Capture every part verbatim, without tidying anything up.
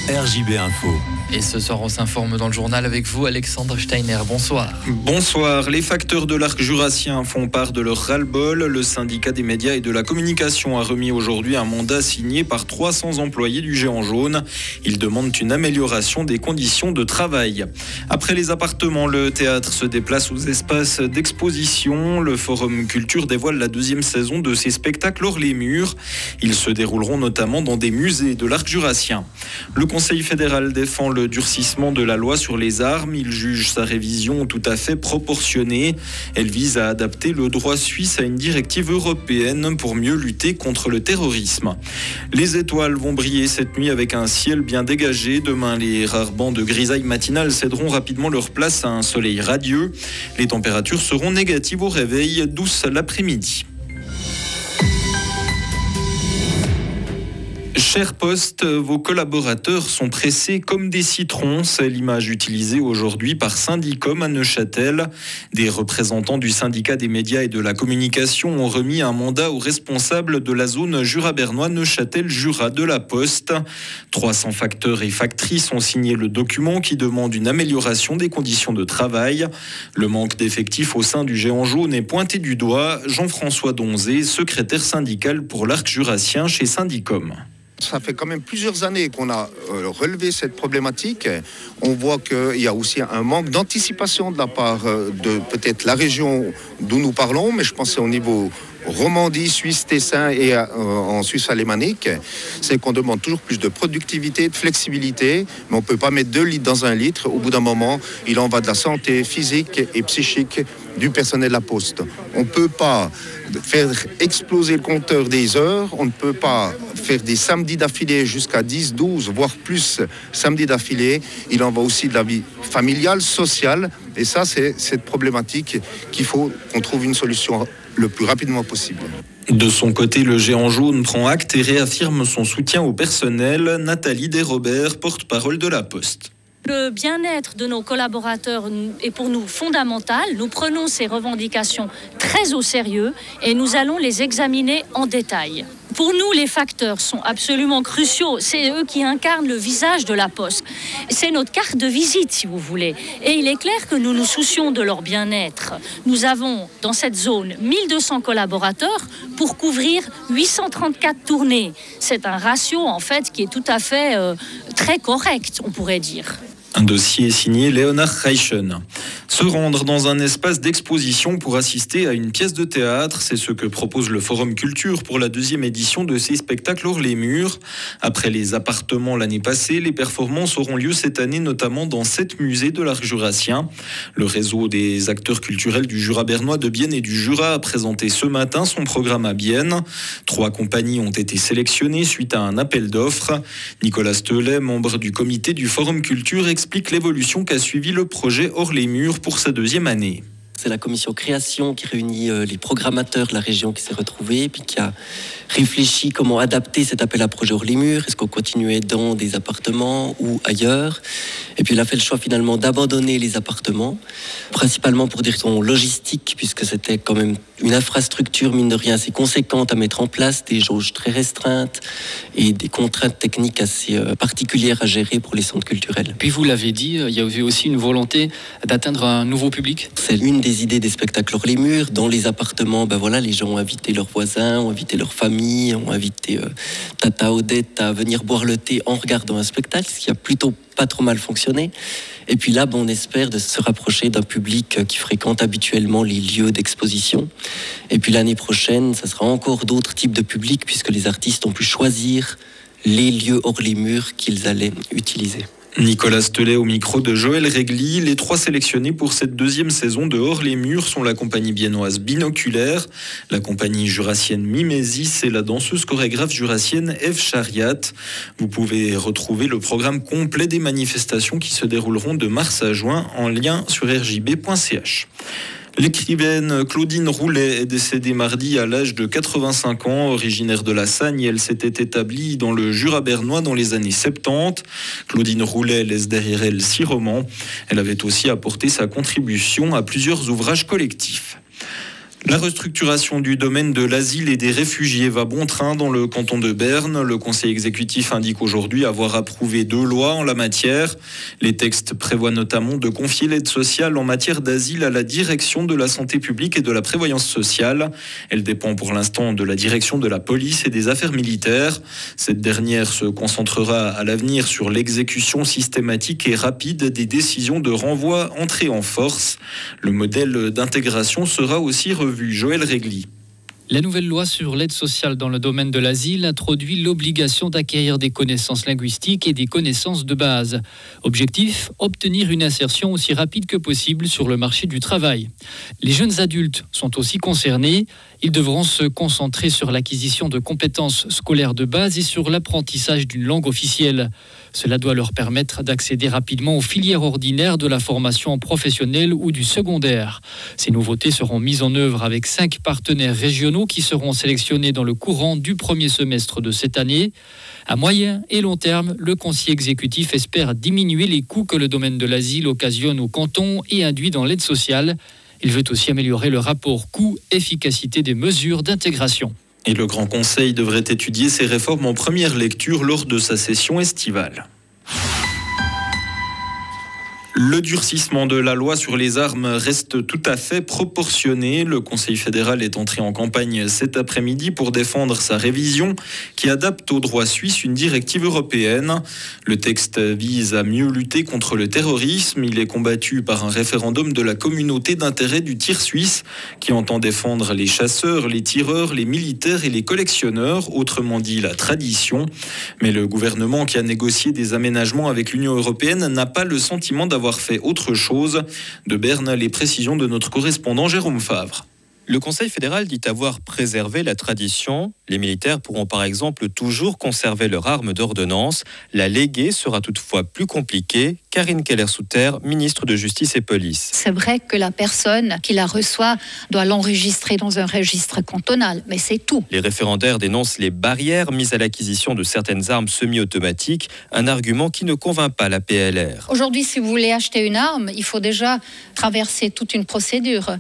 R J B Info. Et ce soir, on s'informe dans le journal avec vous, Alexandre Steiner. Bonsoir. Bonsoir. Les facteurs de l'arc jurassien font part de leur ras-le-bol. Le syndicat des médias et de la communication a remis aujourd'hui un mandat signé par trois cents employés du Géant Jaune. Ils demandent une amélioration des conditions de travail. Après les appartements, le théâtre se déplace aux espaces d'exposition. Le Forum Culture dévoile la deuxième saison de ses spectacles hors les murs. Ils se dérouleront notamment dans des musées de l'arc jurassien. Le Conseil fédéral défend le durcissement de la loi sur les armes. Il juge sa révision tout à fait proportionnée. Elle vise à adapter le droit suisse à une directive européenne pour mieux lutter contre le terrorisme. Les étoiles vont briller cette nuit avec un ciel bien dégagé. Demain, les rares bancs de grisaille matinale céderont rapidement leur place à un soleil radieux. Les températures seront négatives au réveil, douces l'après-midi. Cher Poste, vos collaborateurs sont pressés comme des citrons. C'est l'image utilisée aujourd'hui par Syndicom à Neuchâtel. Des représentants du syndicat des médias et de la communication ont remis un mandat aux responsables de la zone Jura-Bernois Neuchâtel-Jura de la Poste. trois cents facteurs et factrices ont signé le document qui demande une amélioration des conditions de travail. Le manque d'effectifs au sein du Géant Jaune est pointé du doigt. Jean-François Donzé, secrétaire syndical pour l'arc jurassien chez Syndicom. Ça fait quand même plusieurs années qu'on a relevé cette problématique. On voit qu'il y a aussi un manque d'anticipation de la part de peut-être la région d'où nous parlons, mais je pense que c'est au niveau Romandie, Suisse, Tessin et euh, en Suisse alémanique. C'est qu'on demande toujours plus de productivité, de flexibilité, mais on ne peut pas mettre deux litres dans un litre. Au bout d'un moment, il en va de la santé physique et psychique du personnel de la Poste. On ne peut pas faire exploser le compteur des heures, on ne peut pas faire des samedis d'affilée jusqu'à dix, douze, voire plus samedis d'affilée. Il en va aussi de la vie familiale, sociale, et ça, c'est cette problématique qu'il faut qu'on trouve une solution le plus rapidement possible. De son côté, le Géant Jaune prend acte et réaffirme son soutien au personnel. Nathalie Desrobert, porte-parole de la Poste. Le bien-être de nos collaborateurs est pour nous fondamental. Nous prenons ces revendications très au sérieux et nous allons les examiner en détail. Pour nous, les facteurs sont absolument cruciaux. C'est eux qui incarnent le visage de la Poste. C'est notre carte de visite, si vous voulez. Et il est clair que nous nous soucions de leur bien-être. Nous avons dans cette zone mille deux cents collaborateurs pour couvrir huit cent trente-quatre tournées. C'est un ratio, en fait, qui est tout à fait euh, très correct, on pourrait dire. Un dossier signé Léonard Reichen. Se rendre dans un espace d'exposition pour assister à une pièce de théâtre, c'est ce que propose le Forum Culture pour la deuxième édition de ses spectacles hors les murs. Après les appartements l'année passée, les performances auront lieu cette année notamment dans sept musées de l'arc jurassien. Le réseau des acteurs culturels du Jura bernois, de Bienne et du Jura a présenté ce matin son programme à Bienne. Trois compagnies ont été sélectionnées suite à un appel d'offres. Nicolas Stelet, membre du comité du Forum Culture, explique l'évolution qu'a suivi le projet hors les murs pour sa deuxième année. C'est la commission création qui réunit les programmateurs de la région qui s'est retrouvée, puis qui a réfléchi comment adapter cet appel à projet hors les murs. Est-ce qu'on continuait dans des appartements ou ailleurs? Et puis elle a fait le choix finalement d'abandonner les appartements, principalement pour des raisons logistiques, puisque c'était quand même une infrastructure, mine de rien, assez conséquente à mettre en place, des jauges très restreintes et des contraintes techniques assez particulières à gérer pour les centres culturels. Puis vous l'avez dit, il y avait aussi une volonté d'atteindre un nouveau public. C'est une des idées des spectacles hors les murs. Dans les appartements, ben voilà, les gens ont invité leurs voisins, ont invité leur famille, ont invité euh, Tata Odette à venir boire le thé en regardant un spectacle, ce qui a plutôt pas trop mal fonctionné. Et puis là, ben, on espère de se rapprocher d'un public qui fréquente habituellement les lieux d'exposition. Et puis l'année prochaine, ça sera encore d'autres types de publics, puisque les artistes ont pu choisir les lieux hors les murs qu'ils allaient utiliser. Nicolas Stelet au micro de Joël Régli. Les trois sélectionnés pour cette deuxième saison de Hors les murs sont la compagnie biennoise Binoculaire, la compagnie jurassienne Mimesis et la danseuse chorégraphe jurassienne Eve Chariat. Vous pouvez retrouver le programme complet des manifestations qui se dérouleront de mars à juin en lien sur r j b point c h. L'écrivaine Claudine Roulet est décédée mardi à l'âge de quatre-vingt-cinq ans. Originaire de la Sagne, elle s'était établie dans le Jura bernois dans les années soixante-dix. Claudine Roulet laisse derrière elle six romans. Elle avait aussi apporté sa contribution à plusieurs ouvrages collectifs. La restructuration du domaine de l'asile et des réfugiés va bon train dans le canton de Berne. Le conseil exécutif indique aujourd'hui avoir approuvé deux lois en la matière. Les textes prévoient notamment de confier l'aide sociale en matière d'asile à la direction de la santé publique et de la prévoyance sociale. Elle dépend pour l'instant de la direction de la police et des affaires militaires. Cette dernière se concentrera à l'avenir sur l'exécution systématique et rapide des décisions de renvoi entrées en force. Le modèle d'intégration sera aussi revu. Joël Régli. La nouvelle loi sur l'aide sociale dans le domaine de l'asile introduit l'obligation d'acquérir des connaissances linguistiques et des connaissances de base. Objectif, obtenir une insertion aussi rapide que possible sur le marché du travail. Les jeunes adultes sont aussi concernés. Ils devront se concentrer sur l'acquisition de compétences scolaires de base et sur l'apprentissage d'une langue officielle. Cela doit leur permettre d'accéder rapidement aux filières ordinaires de la formation professionnelle ou du secondaire. Ces nouveautés seront mises en œuvre avec cinq partenaires régionaux qui seront sélectionnés dans le courant du premier semestre de cette année. À moyen et long terme, le conseil exécutif espère diminuer les coûts que le domaine de l'asile occasionne au canton et induit dans l'aide sociale. Il veut aussi améliorer le rapport coût-efficacité des mesures d'intégration. Et le Grand Conseil devrait étudier ces réformes en première lecture lors de sa session estivale. Le durcissement de la loi sur les armes reste tout à fait proportionné. Le Conseil fédéral est entré en campagne cet après-midi pour défendre sa révision qui adapte au droit suisse une directive européenne. Le texte vise à mieux lutter contre le terrorisme. Il est combattu par un référendum de la communauté d'intérêt du tir suisse qui entend défendre les chasseurs, les tireurs, les militaires et les collectionneurs, autrement dit la tradition. Mais le gouvernement qui a négocié des aménagements avec l'Union européenne n'a pas le sentiment d'avoir fait autre chose. De Berne, les précisions de notre correspondant Jérôme Favre. Le Conseil fédéral dit avoir préservé la tradition. Les militaires pourront par exemple toujours conserver leur arme d'ordonnance. La léguer sera toutefois plus compliquée. Karine Keller-Souter, ministre de Justice et Police. C'est vrai que la personne qui la reçoit doit l'enregistrer dans un registre cantonal, mais c'est tout. Les référendaires dénoncent les barrières mises à l'acquisition de certaines armes semi-automatiques, un argument qui ne convainc pas la P L R. Aujourd'hui, si vous voulez acheter une arme, il faut déjà traverser toute une procédure.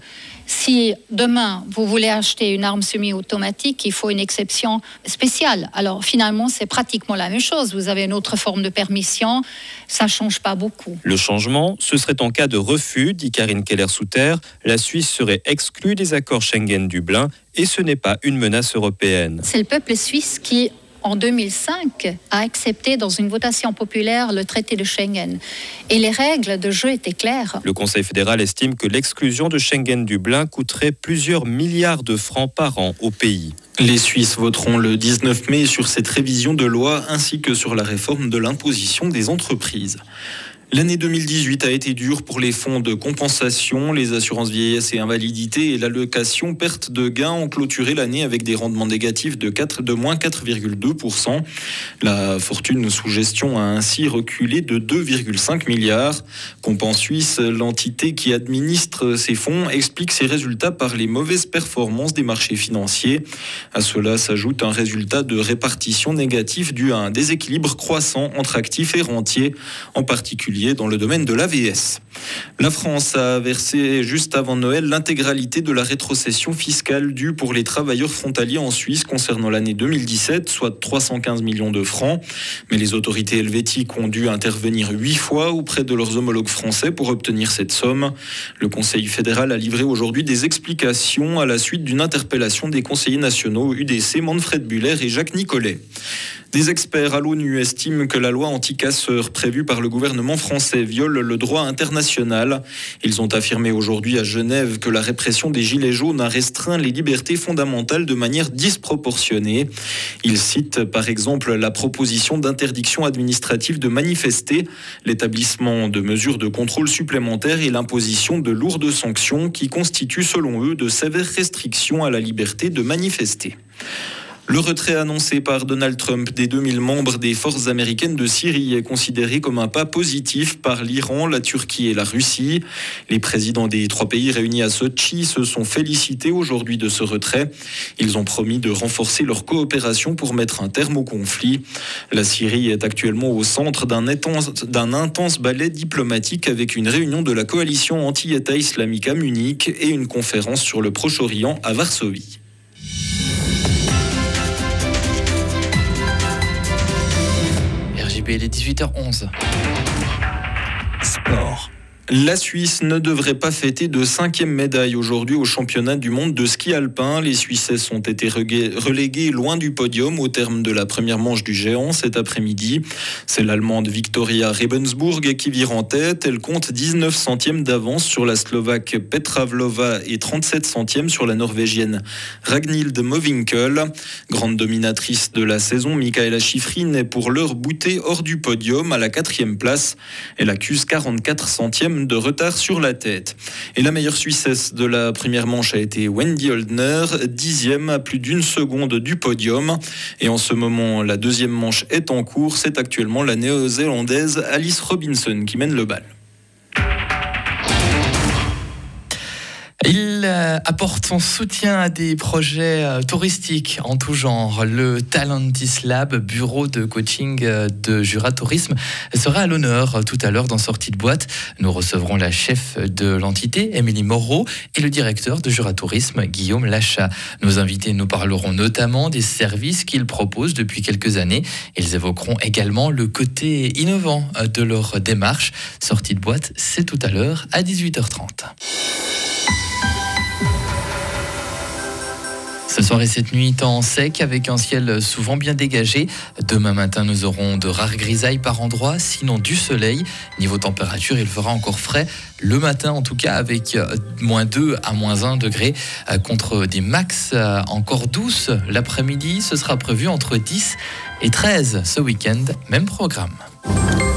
Si demain, vous voulez acheter une arme semi-automatique, il faut une exception spéciale. Alors finalement, c'est pratiquement la même chose. Vous avez une autre forme de permission, ça ne change pas beaucoup. Le changement, ce serait en cas de refus, dit Karine Keller-Souter. La Suisse serait exclue des accords Schengen-Dublin et ce n'est pas une menace européenne. C'est le peuple suisse qui, en deux mille cinq, a accepté dans une votation populaire le traité de Schengen. Et les règles de jeu étaient claires. Le Conseil fédéral estime que l'exclusion de Schengen-Dublin coûterait plusieurs milliards de francs par an au pays. Les Suisses voteront le dix-neuf mai sur cette révision de loi ainsi que sur la réforme de l'imposition des entreprises. L'année deux mille dix-huit a été dure pour les fonds de compensation. Les assurances vieillesse et invalidité et l'allocation perte de gains ont clôturé l'année avec des rendements négatifs de, quatre, de moins quatre virgule deux pour cent. La fortune sous gestion a ainsi reculé de deux virgule cinq milliards. Compen Suisse, l'entité qui administre ces fonds, explique ces résultats par les mauvaises performances des marchés financiers. À cela s'ajoute un résultat de répartition négatif dû à un déséquilibre croissant entre actifs et rentiers, en particulier dans le domaine de l'A V S. La France a versé juste avant Noël l'intégralité de la rétrocession fiscale due pour les travailleurs frontaliers en Suisse concernant l'année deux mille dix-sept, soit trois cent quinze millions de francs. Mais les autorités helvétiques ont dû intervenir huit fois auprès de leurs homologues français pour obtenir cette somme. Le Conseil fédéral a livré aujourd'hui des explications à la suite d'une interpellation des conseillers nationaux U D C, Manfred Buller et Jacques Nicolet. Des experts à l'ONU estiment que la loi anti-casseurs prévue par le gouvernement français viole le droit international. Ils ont affirmé aujourd'hui à Genève que la répression des Gilets jaunes a restreint les libertés fondamentales de manière disproportionnée. Ils citent par exemple la proposition d'interdiction administrative de manifester, l'établissement de mesures de contrôle supplémentaires et l'imposition de lourdes sanctions qui constituent selon eux de sévères restrictions à la liberté de manifester. Le retrait annoncé par Donald Trump des deux mille membres des forces américaines de Syrie est considéré comme un pas positif par l'Iran, la Turquie et la Russie. Les présidents des trois pays réunis à Sochi se sont félicités aujourd'hui de ce retrait. Ils ont promis de renforcer leur coopération pour mettre un terme au conflit. La Syrie est actuellement au centre d'un intense, d'un intense ballet diplomatique avec une réunion de la coalition anti-État islamique à Munich et une conférence sur le Proche-Orient à Varsovie. R J B, il est dix-huit heures onze. Sport. La Suisse ne devrait pas fêter de cinquième médaille aujourd'hui au championnat du monde de ski alpin. Les Suissesses ont été relégués loin du podium au terme de la première manche du géant cet après-midi. C'est l'Allemande Viktoria Rebensburg qui vire en tête. Elle compte dix-neuf centièmes d'avance sur la Slovaque Petra Vlhová et trente-sept centièmes sur la Norvégienne Ragnhild Mowinckel. Grande dominatrice de la saison, Mikaela Shiffrin est pour l'heure boutée hors du podium à la quatrième place. Elle accuse quarante-quatre centièmes de retard sur la tête. Et la meilleure Suissesse de la première manche a été Wendy Holdner, dixième à plus d'une seconde du podium. Et en ce moment, la deuxième manche est en cours. C'est actuellement la néo-zélandaise Alice Robinson qui mène le bal. Il apporte son soutien à des projets touristiques en tout genre. Le Talentis Lab, bureau de coaching de Jura Tourisme, sera à l'honneur tout à l'heure dans Sortie de boîte. Nous recevrons la chef de l'entité, Émilie Moreau, et le directeur de Jura Tourisme, Guillaume Lachat. Nos invités nous parleront notamment des services qu'ils proposent depuis quelques années. Ils évoqueront également le côté innovant de leur démarche. Sortie de boîte, c'est tout à l'heure à dix-huit heures trente. Ce soir et cette nuit, temps sec avec un ciel souvent bien dégagé. Demain matin, nous aurons de rares grisailles par endroits, sinon du soleil. Niveau température, il fera encore frais. Le matin, en tout cas, avec moins deux à moins un degré, contre des max encore douces. L'après-midi, ce sera prévu entre dix et treize ce week-end. Même programme.